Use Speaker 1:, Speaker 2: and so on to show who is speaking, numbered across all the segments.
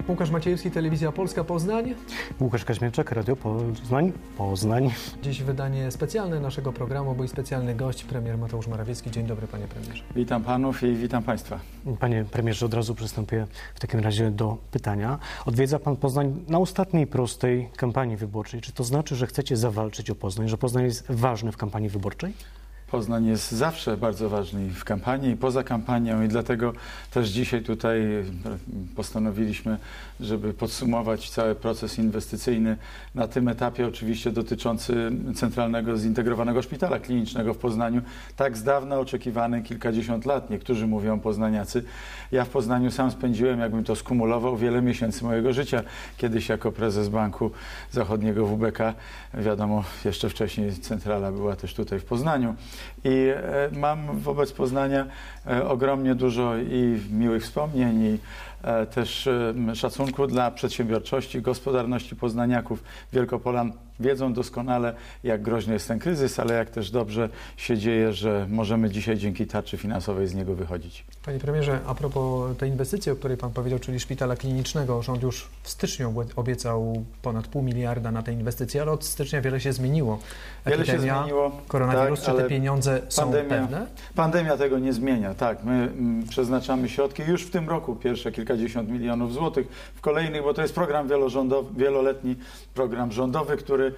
Speaker 1: Łukasz Maciejewski, Telewizja Polska, Poznań.
Speaker 2: Łukasz Kaźmierczak, Radio Poznań.
Speaker 1: Dziś wydanie specjalne naszego programu, bo i specjalny gość, premier Mateusz Morawiecki. Dzień dobry, panie premierze.
Speaker 3: Witam panów i witam państwa.
Speaker 2: Panie premierze, od razu przystępuję w takim razie do pytania. Odwiedza pan Poznań na ostatniej prostej kampanii wyborczej. Czy to znaczy, że chcecie zawalczyć o Poznań, że Poznań jest ważny w kampanii wyborczej?
Speaker 3: Poznań jest zawsze bardzo ważny w kampanii i poza kampanią i dlatego też dzisiaj tutaj postanowiliśmy, żeby podsumować cały proces inwestycyjny na tym etapie oczywiście dotyczący Centralnego Zintegrowanego Szpitala Klinicznego w Poznaniu. Tak z dawna oczekiwany kilkadziesiąt lat, niektórzy mówią poznaniacy. Ja w Poznaniu sam spędziłem, jakbym to skumulował, wiele miesięcy mojego życia. Kiedyś jako prezes Banku Zachodniego WBK, wiadomo, jeszcze wcześniej centrala była też tutaj w Poznaniu. I mam wobec Poznania ogromnie dużo i miłych wspomnień i też szacunku dla przedsiębiorczości, gospodarności poznaniaków. Wielkopolan wiedzą doskonale, jak groźny jest ten kryzys, ale jak też dobrze się dzieje, że możemy dzisiaj dzięki tarczy finansowej z niego wychodzić.
Speaker 1: Panie premierze, a propos tej inwestycji, o której pan powiedział, czyli szpitala klinicznego, rząd już w styczniu obiecał ponad $0,5 miliarda na te inwestycje, ale od stycznia wiele się zmieniło.
Speaker 3: Wiele się zmieniło.
Speaker 1: Koronawirus,
Speaker 3: tak,
Speaker 1: czy te pieniądze są pewne?
Speaker 3: Pandemia tego nie zmienia. Tak, my przeznaczamy środki już w tym roku, pierwsze kilkadziesiąt milionów złotych, w kolejnych, bo to jest program wieloletni program rządowy, który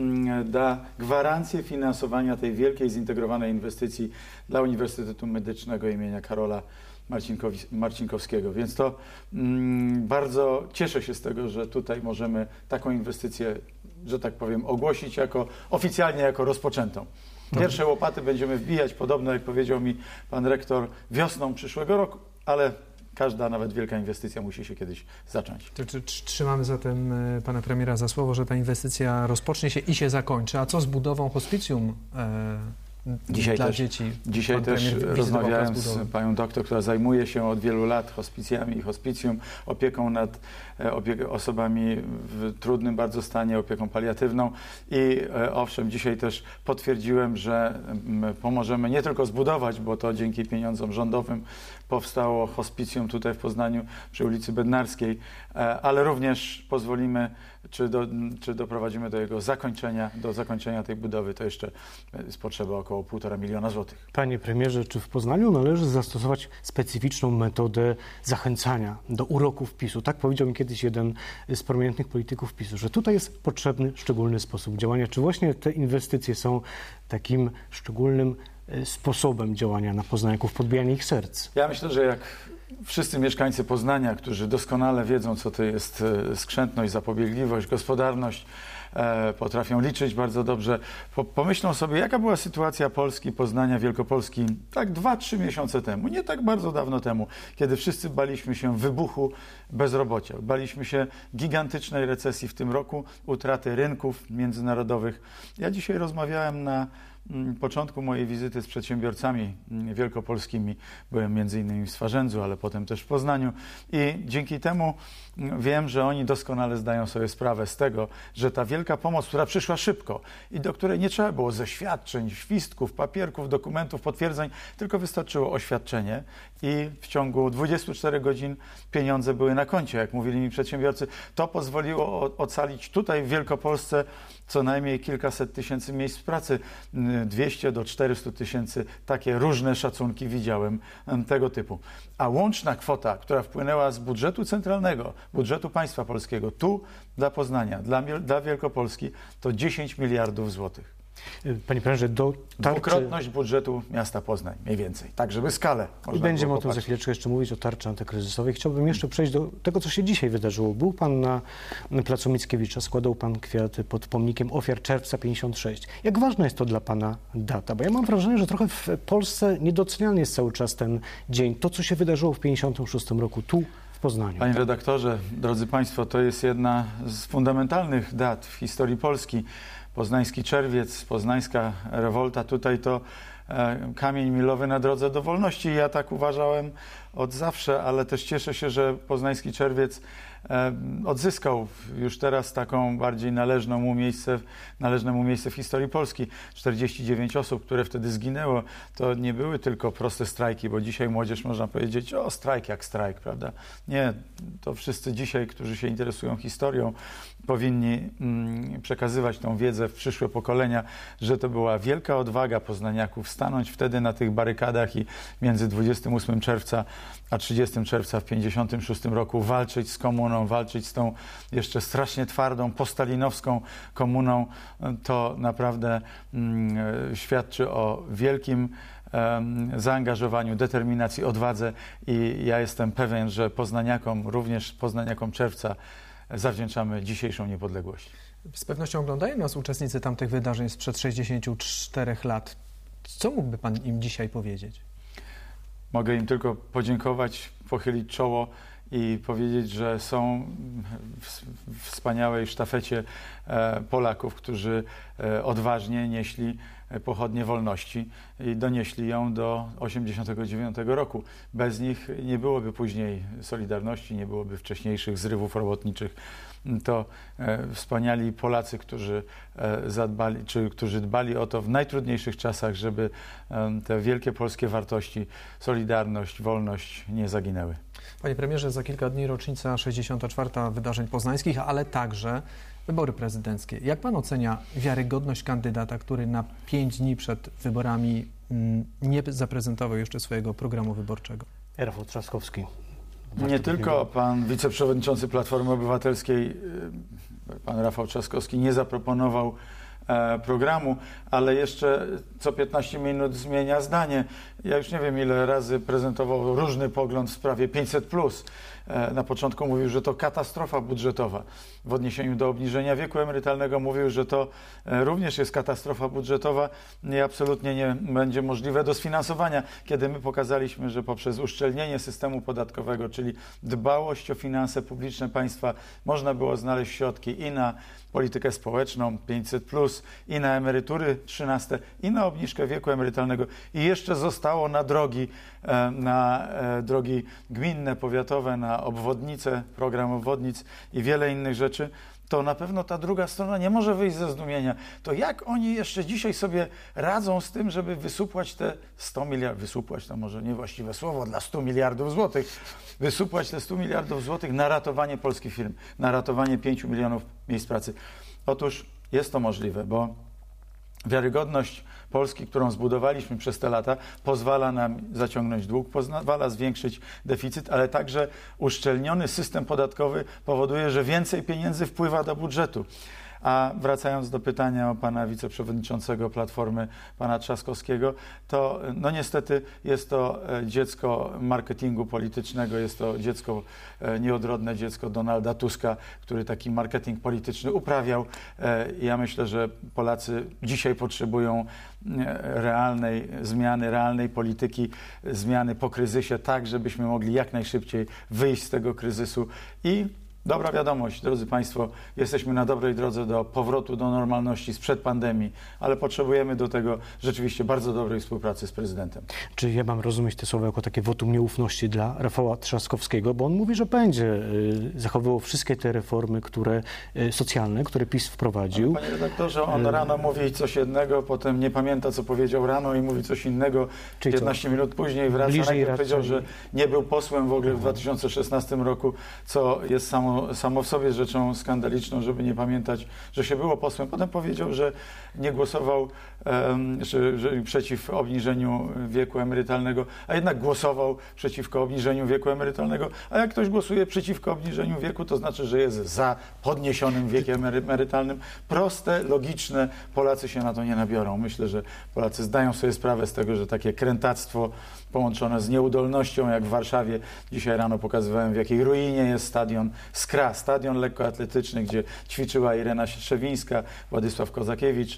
Speaker 3: da gwarancję finansowania tej wielkiej zintegrowanej inwestycji dla Uniwersytetu Medycznego imienia Karola Marcinkowskiego. Więc to bardzo cieszę się z tego, że tutaj możemy taką inwestycję, że tak powiem, ogłosić oficjalnie jako rozpoczętą. Pierwsze łopaty będziemy wbijać, podobno jak powiedział mi pan rektor, wiosną przyszłego roku, ale każda, nawet wielka inwestycja musi się kiedyś zacząć.
Speaker 1: Trzymamy zatem pana premiera za słowo, że ta inwestycja rozpocznie się i się zakończy. A co z budową hospicjum dla dzieci?
Speaker 3: Dzisiaj też rozmawiałem z panią doktor, która zajmuje się od wielu lat hospicjami i hospicjum, opieką nad osobami w trudnym bardzo stanie, opieką paliatywną i owszem, dzisiaj też potwierdziłem, że pomożemy nie tylko zbudować, bo to dzięki pieniądzom rządowym powstało hospicjum tutaj w Poznaniu przy ulicy Bednarskiej, ale również pozwolimy, czy doprowadzimy do jego zakończenia, do zakończenia tej budowy, to jeszcze jest potrzeba około 1,5 miliona złotych.
Speaker 2: Panie premierze, czy w Poznaniu należy zastosować specyficzną metodę zachęcania do uroków PiS-u? Tak powiedział mi kiedyś jeden z prominentnych polityków PiS-u, że tutaj jest potrzebny szczególny sposób działania. Czy właśnie te inwestycje są takim szczególnym sposobem działania na poznaniaków, podbijania ich serc?
Speaker 3: Ja myślę, że jak wszyscy mieszkańcy Poznania, którzy doskonale wiedzą, co to jest skrzętność, zapobiegliwość, gospodarność, potrafią liczyć bardzo dobrze, pomyślą sobie, jaka była sytuacja Polski, Poznania, Wielkopolski tak 2-3 miesiące temu, nie tak bardzo dawno temu, kiedy wszyscy baliśmy się wybuchu bezrobocia, baliśmy się gigantycznej recesji w tym roku, utraty rynków międzynarodowych. Ja dzisiaj rozmawiałem na początku mojej wizyty z przedsiębiorcami wielkopolskimi, byłem między innymi w Swarzędzu, ale potem też w Poznaniu i dzięki temu wiem, że oni doskonale zdają sobie sprawę z tego, że ta wielka pomoc, która przyszła szybko i do której nie trzeba było zaświadczeń, świstków, papierków, dokumentów, potwierdzeń, tylko wystarczyło oświadczenie i w ciągu 24 godzin pieniądze były na koncie, jak mówili mi przedsiębiorcy. To pozwoliło ocalić tutaj w Wielkopolsce co najmniej kilkaset tysięcy miejsc pracy, 200 do 400 tysięcy, takie różne szacunki widziałem tego typu. A łączna kwota, która wpłynęła z budżetu centralnego, budżetu państwa polskiego, tu dla Poznania, dla Wielkopolski, to 10 miliardów złotych.
Speaker 2: Panie premierze,
Speaker 3: dwukrotność budżetu miasta Poznań, mniej więcej. Tak, żeby skalę można było
Speaker 2: Będziemy o tym za chwileczkę jeszcze mówić, o tarczy antykryzysowej. Chciałbym jeszcze przejść do tego, co się dzisiaj wydarzyło. Był pan na placu Mickiewicza, składał pan kwiaty pod pomnikiem ofiar czerwca 56. Jak ważna jest to dla pana data? Bo ja mam wrażenie, że trochę w Polsce niedoceniany jest cały czas ten dzień. To, co się wydarzyło w 56 roku tu w Poznaniu.
Speaker 3: Panie redaktorze, drodzy państwo, to jest jedna z fundamentalnych dat w historii Polski. Poznański czerwiec, poznańska rewolta, tutaj to kamień milowy na drodze do wolności. I ja tak uważałem od zawsze, ale też cieszę się, że Poznański Czerwiec odzyskał już teraz taką bardziej należne mu miejsce w historii Polski. 49 osób, które wtedy zginęło, to nie były tylko proste strajki, bo dzisiaj młodzież można powiedzieć, o strajk jak strajk, prawda? Nie, to wszyscy dzisiaj, którzy się interesują historią, powinni przekazywać tą wiedzę w przyszłe pokolenia, że to była wielka odwaga poznaniaków stanąć wtedy na tych barykadach i między 28 czerwca a 30 czerwca w 1956 roku walczyć z komuną, walczyć z tą jeszcze strasznie twardą, postalinowską komuną. To naprawdę świadczy o wielkim zaangażowaniu, determinacji, odwadze i ja jestem pewien, że poznaniakom, również poznaniakom Czerwca zawdzięczamy dzisiejszą niepodległość.
Speaker 1: Z pewnością oglądają nas uczestnicy tamtych wydarzeń sprzed 64 lat. Co mógłby Pan im dzisiaj powiedzieć?
Speaker 3: Mogę im tylko podziękować, pochylić czoło i powiedzieć, że są w wspaniałej sztafecie Polaków, którzy odważnie nieśli pochodnię wolności i donieśli ją do 1989 roku. Bez nich nie byłoby później Solidarności, nie byłoby wcześniejszych zrywów robotniczych. To wspaniali Polacy, którzy zadbali, czy którzy dbali o to w najtrudniejszych czasach, żeby te wielkie polskie wartości, solidarność, wolność nie zaginęły.
Speaker 1: Panie premierze, za kilka dni rocznica 64. wydarzeń poznańskich, ale także wybory prezydenckie. Jak pan ocenia wiarygodność kandydata, który na 5 dni przed wyborami nie zaprezentował jeszcze swojego programu wyborczego?
Speaker 2: Rafał Trzaskowski.
Speaker 3: Nie tylko pan wiceprzewodniczący Platformy Obywatelskiej, pan Rafał Trzaskowski, nie zaproponował programu, ale jeszcze co 15 minut zmienia zdanie. Ja już nie wiem, ile razy prezentował różny pogląd w sprawie 500+. Na początku mówił, że to katastrofa budżetowa. W odniesieniu do obniżenia wieku emerytalnego mówił, że to również jest katastrofa budżetowa i absolutnie nie będzie możliwe do sfinansowania. Kiedy my pokazaliśmy, że poprzez uszczelnienie systemu podatkowego, czyli dbałość o finanse publiczne państwa, można było znaleźć środki i na politykę społeczną 500+, i na emerytury 13, i na obniżkę wieku emerytalnego. I jeszcze zostało na drogi gminne, powiatowe, na obwodnice, program obwodnic i wiele innych rzeczy, to na pewno ta druga strona nie może wyjść ze zdumienia. To jak oni jeszcze dzisiaj sobie radzą z tym, żeby wysupłać te 100 miliardów, wysupłać to może niewłaściwe słowo dla 100 miliardów złotych, wysupłać te 100 miliardów złotych na ratowanie polskich firm, na ratowanie 5 milionów miejsc pracy. Otóż jest to możliwe, bo wiarygodność Polski, którą zbudowaliśmy przez te lata, pozwala nam zaciągnąć dług, pozwala zwiększyć deficyt, ale także uszczelniony system podatkowy powoduje, że więcej pieniędzy wpływa do budżetu. A wracając do pytania o pana wiceprzewodniczącego Platformy, pana Trzaskowskiego, to no niestety jest to dziecko marketingu politycznego, jest to dziecko, nieodrodne dziecko Donalda Tuska, który taki marketing polityczny uprawiał. Ja myślę, że Polacy dzisiaj potrzebują realnej zmiany, realnej polityki, zmiany po kryzysie, tak żebyśmy mogli jak najszybciej wyjść z tego kryzysu i dobra wiadomość, drodzy Państwo, jesteśmy na dobrej drodze do powrotu do normalności sprzed pandemii, ale potrzebujemy do tego rzeczywiście bardzo dobrej współpracy z prezydentem.
Speaker 2: Czy ja mam rozumieć te słowa jako takie wotum nieufności dla Rafała Trzaskowskiego, bo on mówi, że będzie zachowywał wszystkie te reformy socjalne, które PiS wprowadził.
Speaker 3: Panie redaktorze, on rano mówi coś jednego, potem nie pamięta, co powiedział rano i mówi coś innego. Czyli 15 minut później wraca. Najpierw powiedział, że nie był posłem w ogóle w 2016 roku, co jest samo w sobie rzeczą skandaliczną, żeby nie pamiętać, że się było posłem. Potem powiedział, że nie głosował że przeciw obniżeniu wieku emerytalnego, a jednak głosował przeciwko obniżeniu wieku emerytalnego. A jak ktoś głosuje przeciwko obniżeniu wieku, to znaczy, że jest za podniesionym wiekiem emerytalnym. Proste, logiczne. Polacy się na to nie nabiorą. Myślę, że Polacy zdają sobie sprawę z tego, że takie krętactwo połączone z nieudolnością, jak w Warszawie. Dzisiaj rano pokazywałem, w jakiej ruinie jest stadion Skra, stadion lekkoatletyczny, gdzie ćwiczyła Irena Szewińska, Władysław Kozakiewicz.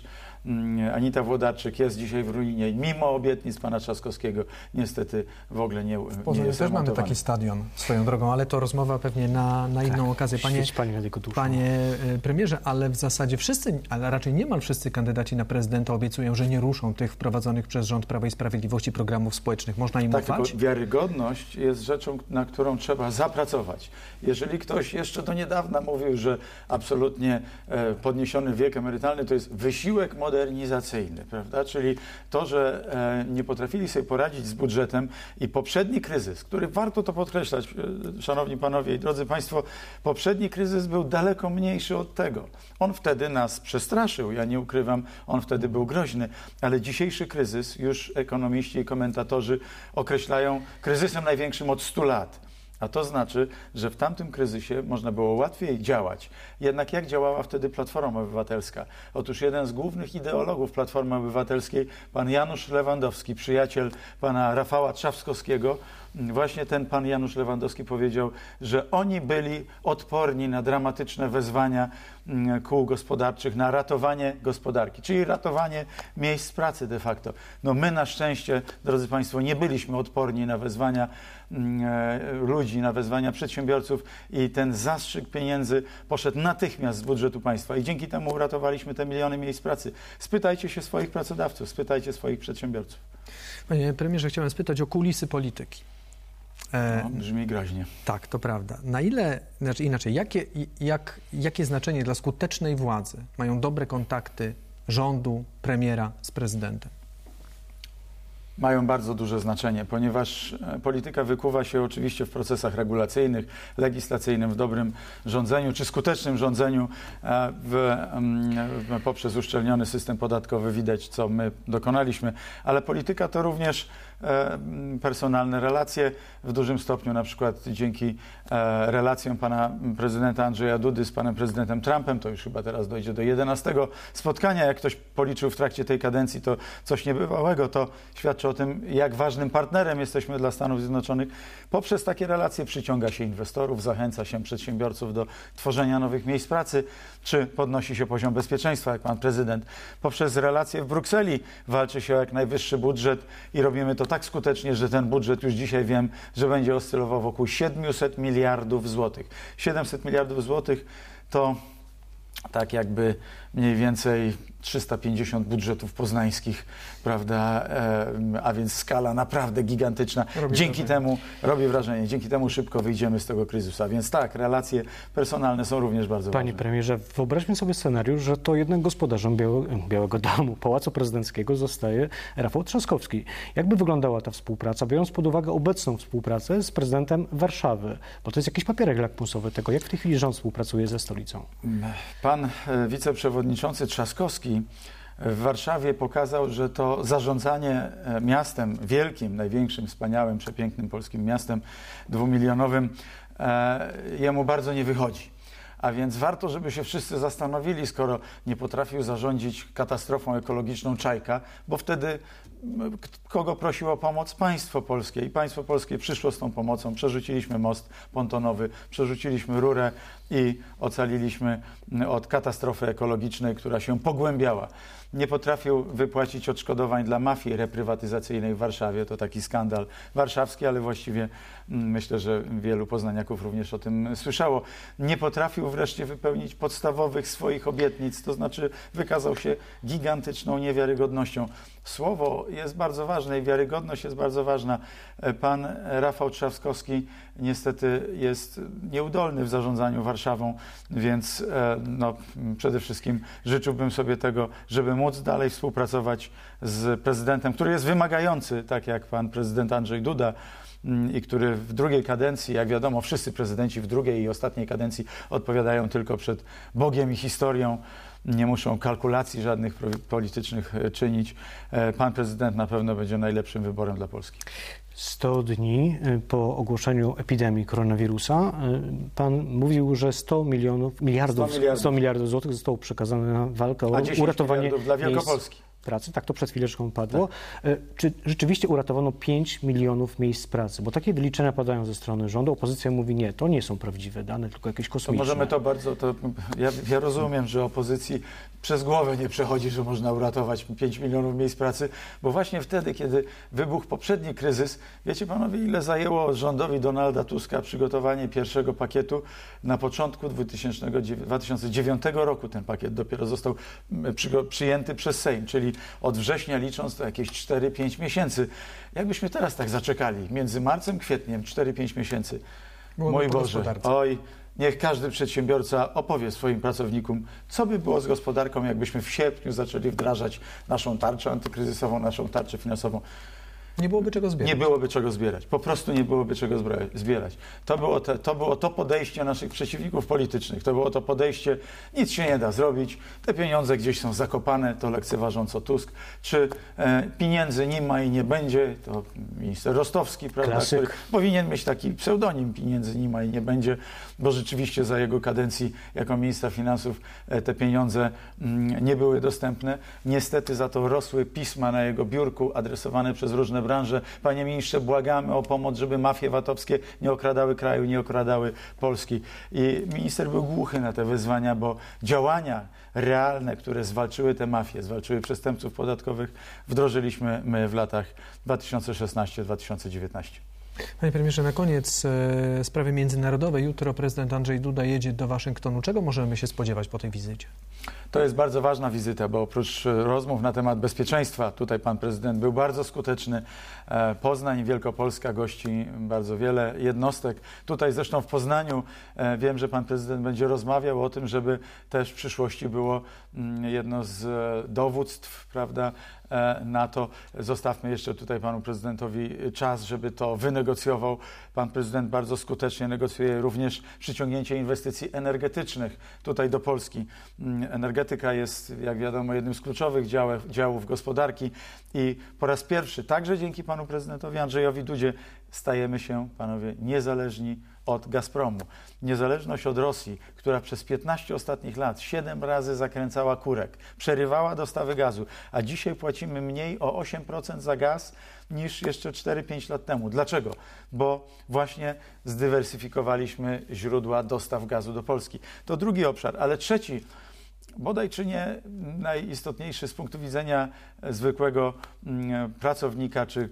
Speaker 3: Anita Włodarczyk jest dzisiaj w ruinie. Mimo obietnic pana Trzaskowskiego niestety w ogóle nie jest
Speaker 1: też mamy
Speaker 3: remontowany.
Speaker 1: taki stadion swoją drogą, ale to rozmowa pewnie na inną okazję. Panie premierze, ale w zasadzie wszyscy, ale raczej niemal wszyscy kandydaci na prezydenta obiecują, że nie ruszą tych wprowadzonych przez rząd Prawa i Sprawiedliwości programów społecznych. Można im ufać?
Speaker 3: Tylko wiarygodność jest rzeczą, na którą trzeba zapracować. Jeżeli ktoś jeszcze do niedawna mówił, że absolutnie podniesiony wiek emerytalny to jest wysiłek modernizacyjny, prawda? Czyli to, że nie potrafili sobie poradzić z budżetem i poprzedni kryzys, który warto to podkreślać, szanowni panowie i drodzy państwo, poprzedni kryzys był daleko mniejszy od tego. On wtedy nas przestraszył, ja nie ukrywam, on wtedy był groźny, ale dzisiejszy kryzys już ekonomiści i komentatorzy określają kryzysem największym od 100 lat. A to znaczy, że w tamtym kryzysie można było łatwiej działać. Jednak jak działała wtedy Platforma Obywatelska? Otóż jeden z głównych ideologów Platformy Obywatelskiej, pan Janusz Lewandowski, przyjaciel pana Rafała Trzaskowskiego, właśnie ten pan Janusz Lewandowski powiedział, że oni byli odporni na dramatyczne wezwania kół gospodarczych, na ratowanie gospodarki, czyli ratowanie miejsc pracy de facto. No my na szczęście, drodzy państwo, nie byliśmy odporni na wezwania ludzi, na wezwania przedsiębiorców i ten zastrzyk pieniędzy poszedł natychmiast z budżetu państwa i dzięki temu uratowaliśmy te miliony miejsc pracy. Spytajcie się swoich pracodawców, spytajcie swoich przedsiębiorców.
Speaker 1: Panie premierze, chciałem spytać o kulisy polityki.
Speaker 3: No, brzmi groźnie.
Speaker 1: Tak, to prawda. Na ile, znaczy inaczej, jakie znaczenie dla skutecznej władzy mają dobre kontakty rządu, premiera z prezydentem?
Speaker 3: Mają bardzo duże znaczenie, ponieważ polityka wykuwa się oczywiście w procesach regulacyjnych, w dobrym rządzeniu czy skutecznym rządzeniu poprzez uszczelniony system podatkowy. Widać, co my dokonaliśmy, ale polityka to również personalne relacje w dużym stopniu, na przykład dzięki relacjom pana prezydenta Andrzeja Dudy z panem prezydentem Trumpem, to już chyba teraz dojdzie do 11 spotkania, jak ktoś policzył w trakcie tej kadencji, to coś niebywałego, to świadczy o tym, jak ważnym partnerem jesteśmy dla Stanów Zjednoczonych. Poprzez takie relacje przyciąga się inwestorów, zachęca się przedsiębiorców do tworzenia nowych miejsc pracy, czy podnosi się poziom bezpieczeństwa, jak pan prezydent. Poprzez relacje w Brukseli walczy się o jak najwyższy budżet i robimy to tak skutecznie, że ten budżet już dzisiaj wiem, że będzie oscylował wokół 700 miliardów złotych. 700 miliardów złotych to tak jakby mniej więcej 350 budżetów poznańskich, prawda, a więc skala naprawdę gigantyczna. Robi wrażenie, dzięki temu szybko wyjdziemy z tego kryzysu. A więc tak, relacje personalne są również bardzo ważne.
Speaker 2: Panie premierze, wyobraźmy sobie scenariusz, że to jednak gospodarzem Białego Domu, Pałacu Prezydenckiego zostaje Rafał Trzaskowski. Jakby wyglądała ta współpraca, biorąc pod uwagę obecną współpracę z prezydentem Warszawy? Bo to jest jakiś papierek lakmusowy tego, jak w tej chwili rząd współpracuje ze stolicą.
Speaker 3: Pan wiceprzewodniczący Trzaskowski w Warszawie pokazał, że to zarządzanie miastem wielkim, największym, wspaniałym, przepięknym polskim miastem dwumilionowym jemu bardzo nie wychodzi. A więc warto, żeby się wszyscy zastanowili, skoro nie potrafił zarządzić katastrofą ekologiczną Czajka, bo wtedy kogo prosiło o pomoc? Państwo polskie. I państwo polskie przyszło z tą pomocą. Przerzuciliśmy most pontonowy, przerzuciliśmy rurę i ocaliliśmy od katastrofy ekologicznej, która się pogłębiała. Nie potrafił wypłacić odszkodowań dla mafii reprywatyzacyjnej w Warszawie. To taki skandal warszawski, ale właściwie myślę, że wielu poznaniaków również o tym słyszało. Nie potrafił wreszcie wypełnić podstawowych swoich obietnic, to znaczy wykazał się gigantyczną niewiarygodnością. Słowo jest bardzo ważne i wiarygodność jest bardzo ważna. Pan Rafał Trzaskowski niestety jest nieudolny w zarządzaniu Warszawą, więc przede wszystkim życzyłbym sobie tego, żeby móc dalej współpracować z prezydentem, który jest wymagający, tak jak pan prezydent Andrzej Duda, i który w drugiej kadencji, jak wiadomo, wszyscy prezydenci w drugiej i ostatniej kadencji odpowiadają tylko przed Bogiem i historią, nie muszą kalkulacji żadnych politycznych czynić. Pan prezydent na pewno będzie najlepszym wyborem dla Polski.
Speaker 2: 100 dni po ogłoszeniu epidemii koronawirusa pan mówił, że 100 miliardów złotych zostało przekazane na walkę o uratowanie
Speaker 3: dla Wielkopolski.
Speaker 2: pracy, tak to przed chwileczką padło. Tak. Czy rzeczywiście uratowano 5 milionów miejsc pracy? Bo takie wyliczenia padają ze strony rządu, opozycja mówi nie, to nie są prawdziwe dane, tylko jakieś kosmiczne.
Speaker 3: To możemy ja rozumiem, że opozycji przez głowę nie przechodzi, że można uratować 5 milionów miejsc pracy, bo właśnie wtedy, kiedy wybuchł poprzedni kryzys, wiecie panowie, ile zajęło rządowi Donalda Tuska przygotowanie pierwszego pakietu? Na początku 2009 roku ten pakiet dopiero został przyjęty przez Sejm, czyli od września licząc to jakieś 4-5 miesięcy. Jakbyśmy teraz tak zaczekali, między marcem, kwietniem, 4-5 miesięcy. Mój Boże, oj, niech każdy przedsiębiorca opowie swoim pracownikom, co by było z gospodarką, jakbyśmy w sierpniu zaczęli wdrażać naszą tarczę antykryzysową, naszą tarczę finansową.
Speaker 1: Nie byłoby czego zbierać.
Speaker 3: Nie byłoby czego zbierać. Po prostu nie byłoby czego zbierać. To było to podejście naszych przeciwników politycznych. To było to podejście, nic się nie da zrobić, te pieniądze gdzieś są zakopane, to lekceważąco Tusk. Czy pieniędzy nie ma i nie będzie, to minister Rostowski, prawda, który powinien mieć taki pseudonim, pieniędzy nie ma i nie będzie, bo rzeczywiście za jego kadencji jako ministra finansów te pieniądze nie były dostępne. Niestety za to rosły pisma na jego biurku adresowane przez różne branże. Panie ministrze, błagamy o pomoc, żeby mafie VAT-owskie nie okradały kraju, nie okradały Polski. I minister był głuchy na te wyzwania, bo działania realne, które zwalczyły te mafie, zwalczyły przestępców podatkowych, wdrożyliśmy my w latach 2016-2019.
Speaker 1: Panie premierze, na koniec sprawy międzynarodowe. Jutro prezydent Andrzej Duda jedzie do Waszyngtonu. Czego możemy się spodziewać po tej wizycie?
Speaker 3: To jest bardzo ważna wizyta, bo oprócz rozmów na temat bezpieczeństwa, tutaj pan prezydent był bardzo skuteczny. Poznań i Wielkopolska gości bardzo wiele jednostek. Tutaj zresztą w Poznaniu wiem, że pan prezydent będzie rozmawiał o tym, żeby też w przyszłości było jedno z dowództw, prawda, NATO. Zostawmy jeszcze tutaj panu prezydentowi czas, żeby to wynegocjował. Pan prezydent bardzo skutecznie negocjuje również przyciągnięcie inwestycji energetycznych tutaj do Polski. Energetyka jest, jak wiadomo, jednym z kluczowych działów gospodarki i po raz pierwszy, także dzięki panu prezydentowi Andrzejowi Dudzie, stajemy się, panowie, niezależni od Gazpromu. Niezależność od Rosji, która przez 15 ostatnich lat 7 razy zakręcała kurek, przerywała dostawy gazu, a dzisiaj płacimy mniej o 8% za gaz niż jeszcze 4-5 lat temu. Dlaczego? Bo właśnie zdywersyfikowaliśmy źródła dostaw gazu do Polski. To drugi obszar, ale trzeci, bodaj czy nie najistotniejszy z punktu widzenia zwykłego pracownika czy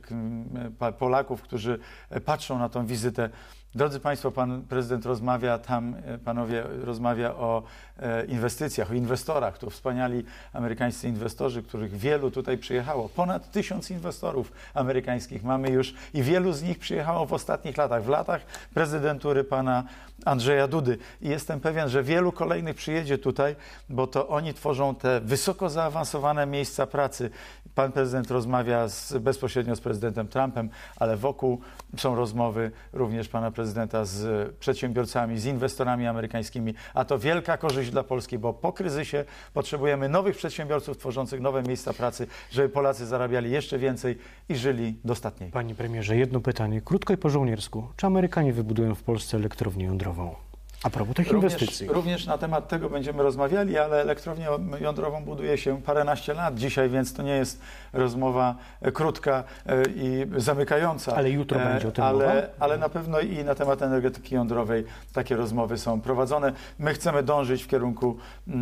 Speaker 3: Polaków, którzy patrzą na tą wizytę. Drodzy Państwo, pan prezydent rozmawia tam, panowie, rozmawia o inwestycjach, o inwestorach. To wspaniali amerykańscy inwestorzy, których wielu tutaj przyjechało. Ponad 1000 inwestorów amerykańskich mamy już i wielu z nich przyjechało w ostatnich latach, w latach prezydentury pana Andrzeja Dudy. I jestem pewien, że wielu kolejnych przyjedzie tutaj, bo to oni tworzą te wysoko zaawansowane miejsca pracy. Pan prezydent rozmawia bezpośrednio z prezydentem Trumpem, ale wokół są rozmowy również pana prezydenta z przedsiębiorcami, z inwestorami amerykańskimi, a to wielka korzyść dla Polski, bo po kryzysie potrzebujemy nowych przedsiębiorców tworzących nowe miejsca pracy, żeby Polacy zarabiali jeszcze więcej i żyli dostatniej.
Speaker 2: Panie premierze, jedno pytanie, krótko i po żołniersku. Czy Amerykanie wybudują w Polsce elektrownię jądrową? A propos tych inwestycji.
Speaker 3: Również na temat tego będziemy rozmawiali, ale elektrownię jądrową buduje się paręnaście lat dzisiaj, więc to nie jest rozmowa krótka i zamykająca.
Speaker 2: Ale jutro będzie o tym mowa?
Speaker 3: Ale na pewno i na temat energetyki jądrowej takie rozmowy są prowadzone. My chcemy dążyć w kierunku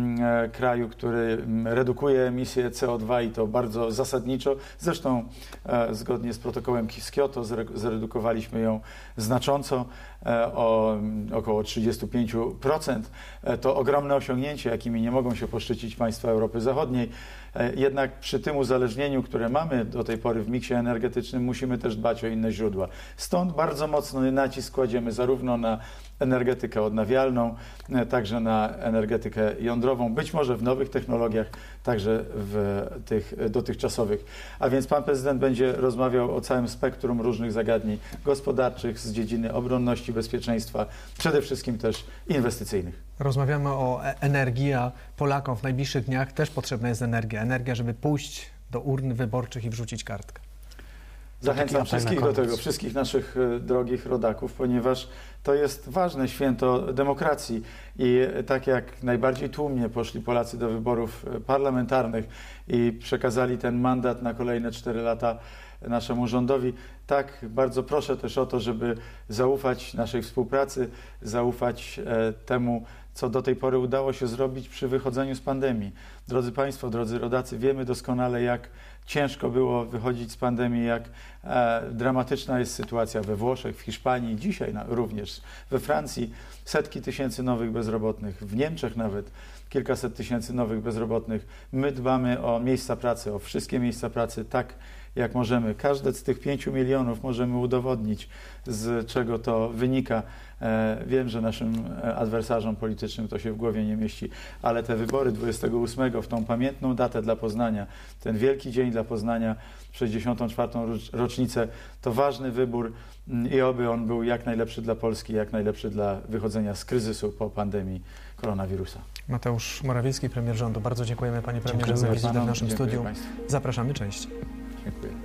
Speaker 3: kraju, który redukuje emisję CO2 i to bardzo zasadniczo. Zresztą zgodnie z protokołem z Kioto zredukowaliśmy ją znacząco, o około 35%. To ogromne osiągnięcie, jakimi nie mogą się poszczycić państwa Europy Zachodniej. Jednak przy tym uzależnieniu, które mamy do tej pory w miksie energetycznym, musimy też dbać o inne źródła. Stąd bardzo mocny nacisk kładziemy zarówno na energetykę odnawialną, także na energetykę jądrową, być może w nowych technologiach, także w tych dotychczasowych. A więc pan prezydent będzie rozmawiał o całym spektrum różnych zagadnień gospodarczych z dziedziny obronności, bezpieczeństwa, przede wszystkim też inwestycyjnych.
Speaker 1: Rozmawiamy o energii, a Polakom w najbliższych dniach też potrzebna jest energia. Energia, żeby pójść do urn wyborczych i wrzucić kartkę.
Speaker 3: Zachęcam wszystkich do tego, wszystkich naszych drogich rodaków, ponieważ to jest ważne święto demokracji i tak jak najbardziej tłumnie poszli Polacy do wyborów parlamentarnych i przekazali ten mandat na kolejne 4 lata naszemu rządowi, tak bardzo proszę też o to, żeby zaufać naszej współpracy, zaufać temu, co do tej pory udało się zrobić przy wychodzeniu z pandemii. Drodzy Państwo, drodzy rodacy, wiemy doskonale, jak ciężko było wychodzić z pandemii, jak dramatyczna jest sytuacja we Włoszech, w Hiszpanii, dzisiaj również we Francji. Setki tysięcy nowych bezrobotnych, w Niemczech nawet kilkaset tysięcy nowych bezrobotnych. My dbamy o miejsca pracy, o wszystkie miejsca pracy tak, jak możemy. Każde z tych 5 milionów możemy udowodnić, z czego to wynika. Wiem, że naszym adwersarzom politycznym to się w głowie nie mieści, ale te wybory 28 w tą pamiętną datę dla Poznania, ten wielki dzień dla Poznania, 64. rocznicę, to ważny wybór i oby on był jak najlepszy dla Polski, jak najlepszy dla wychodzenia z kryzysu po pandemii koronawirusa.
Speaker 1: Mateusz Morawiecki, premier rządu. Bardzo dziękujemy, panie premierze, za wizytę w naszym studiu.
Speaker 3: Państwu.
Speaker 1: Zapraszamy częściej.
Speaker 3: Dziękuję.